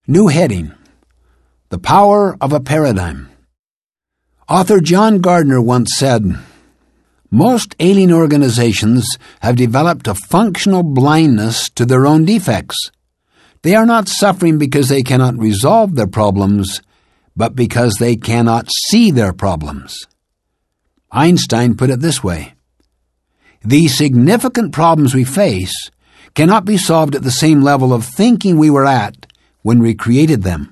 New heading: The Power of a Paradigm. Author John Gardner once said, "Most alien organizations have developed a functional blindness to their own defects. They are not suffering because they cannot resolve their problems, but because they cannot see their problems." Einstein put it this way: "The significant problems we face cannot be solved at the same level of thinking we were at when we created them."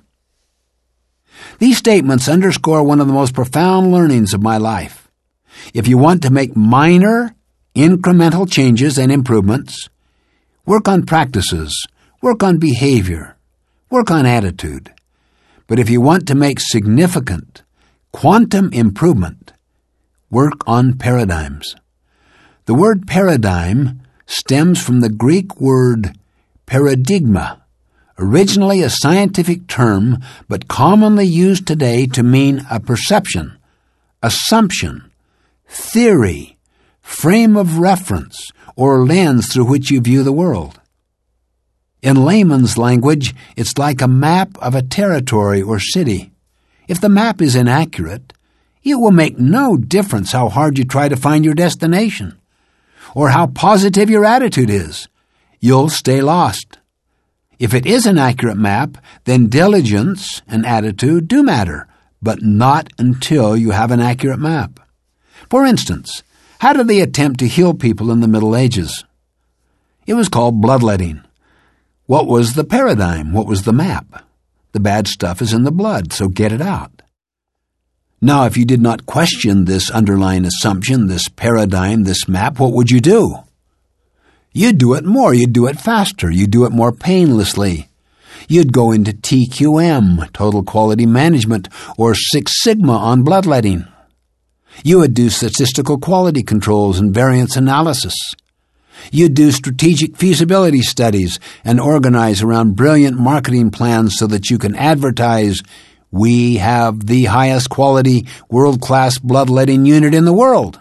These statements underscore one of the most profound learnings of my life. If you want to make minor, incremental changes and improvements, work on practices, work on behavior, work on attitude. But if you want to make significant, quantum improvement, work on paradigms. The word paradigm stems from the Greek word paradigma, originally a scientific term but commonly used today to mean a perception, assumption, theory, frame of reference, or lens through which you view the world. In layman's language, it's like a map of a territory or city. If the map is inaccurate, it will make no difference how hard you try to find your destination, or how positive your attitude is. You'll stay lost. If it is an accurate map, then diligence and attitude do matter, but not until you have an accurate map. For instance, how did they attempt to heal people in the Middle Ages? It was called bloodletting. What was the paradigm? What was the map? The bad stuff is in the blood, so get it out. Now, if you did not question this underlying assumption, this paradigm, this map, what would you do? You'd do it more. You'd do it faster. You'd do it more painlessly. You'd go into TQM, Total Quality Management, or Six Sigma on bloodletting. You would do statistical quality controls and variance analysis. You'd do strategic feasibility studies and organize around brilliant marketing plans so that you can advertise, "We have the highest quality, world-class bloodletting unit in the world."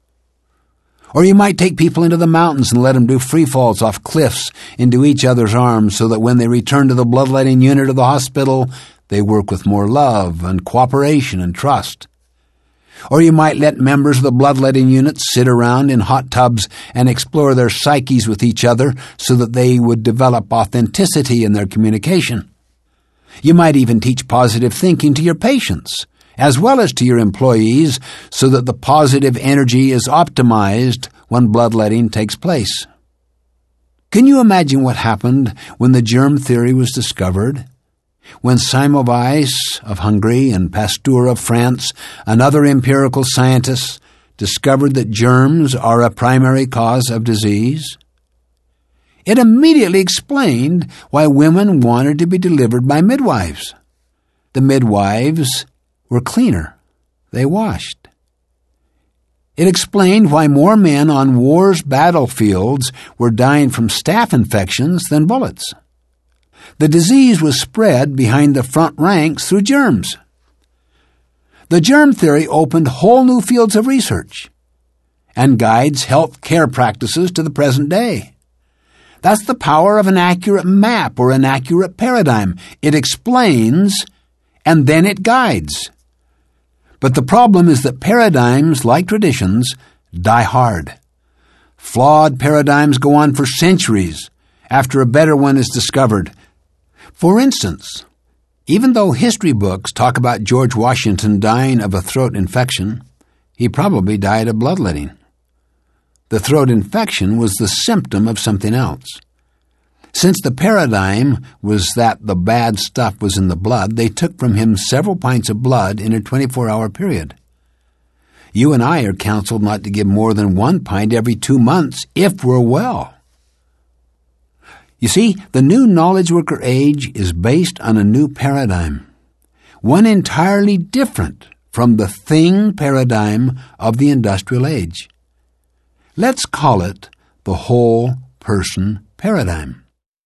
Or you might take people into the mountains and let them do free falls off cliffs into each other's arms so that when they return to the bloodletting unit of the hospital, they work with more love and cooperation and trust. Or you might let members of the bloodletting unit sit around in hot tubs and explore their psyches with each other so that they would develop authenticity in their communication. You might even teach positive thinking to your patients, as well as to your employees, so that the positive energy is optimized when bloodletting takes place. Can you imagine what happened when the germ theory was discovered? When Semmelweis of Hungary and Pasteur of France and other empirical scientists discovered that germs are a primary cause of disease? It immediately explained why women wanted to be delivered by midwives. The midwives were cleaner. They washed. It explained why more men on war's battlefields were dying from staph infections than bullets. The disease was spread behind the front ranks through germs. The germ theory opened whole new fields of research and guides health care practices to the present day. That's the power of an accurate map or an accurate paradigm. It explains and then it guides. But the problem is that paradigms, like traditions, die hard. Flawed paradigms go on for centuries after a better one is discovered. For instance, even though history books talk about George Washington dying of a throat infection, he probably died of bloodletting. The throat infection was the symptom of something else. Since the paradigm was that the bad stuff was in the blood, they took from him several pints of blood in a 24-hour period. You and I are counseled not to give more than 1 pint every 2 months if we're well. You see, the new knowledge worker age is based on a new paradigm, one entirely different from the thing paradigm of the industrial age. Let's call it the whole person paradigm.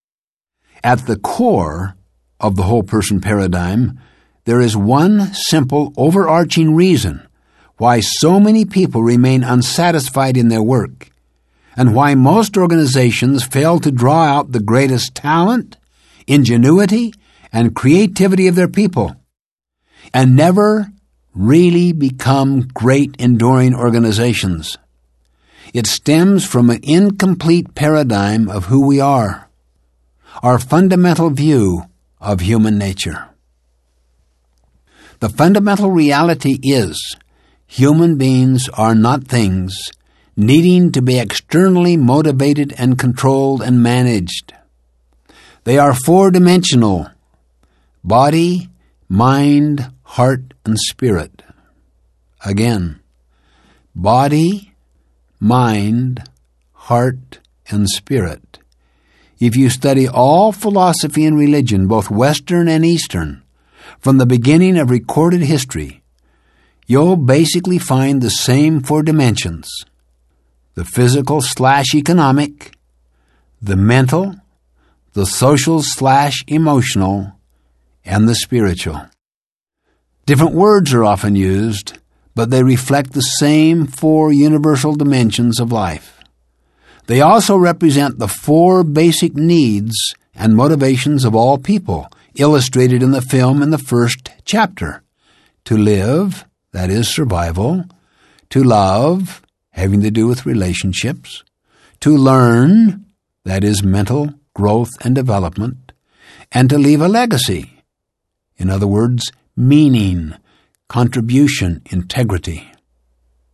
At the core of the whole person paradigm, there is one simple overarching reason why so many people remain unsatisfied in their work, and why most organizations fail to draw out the greatest talent, ingenuity, and creativity of their people, and never really become great enduring organizations. It stems from an incomplete paradigm of who we are, our fundamental view of human nature. The fundamental reality is human beings are not things needing to be externally motivated and controlled and managed. They are four-dimensional: body, mind, heart, and spirit. Again, body, mind, heart, and spirit. If you study all philosophy and religion, both Western and Eastern, from the beginning of recorded history, you'll basically find the same four dimensions: the physical/economic, the mental, the social/emotional, and the spiritual. Different words are often used, but they reflect the same four universal dimensions of life. They also represent the four basic needs and motivations of all people, illustrated in the film in the first chapter: to live, that is survival; to love, having to do with relationships; to learn, that is mental growth and development; and to leave a legacy, in other words, meaning, contribution, integrity.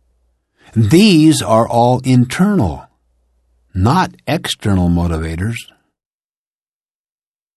These are all internal, not external motivators.